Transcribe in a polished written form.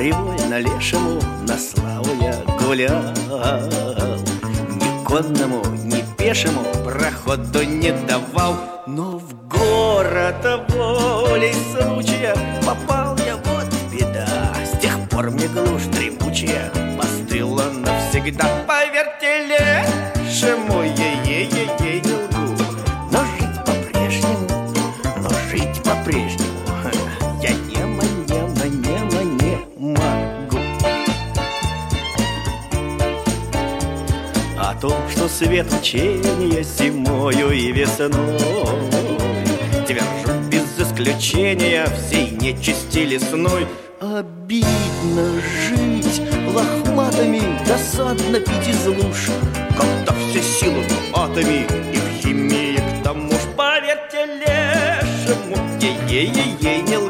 Привольно лешему на славу я гулял. Ни конному, ни пешему проходу не давал. Но в город волей случая попал я, вот беда. С тех пор мне глушь дремучая постыла навсегда. Поверьте лешему, ей-ей-ей не лгу. Но жить по-прежнему я не могу. О том, что свет учения зимою и весной твержут без исключения всей нечисти лесной. Обидно жить лохматами, досадно пить из луж, когда все силы в атоме и в химии к тому ж. Поверьте лешему, ей-ей-ей не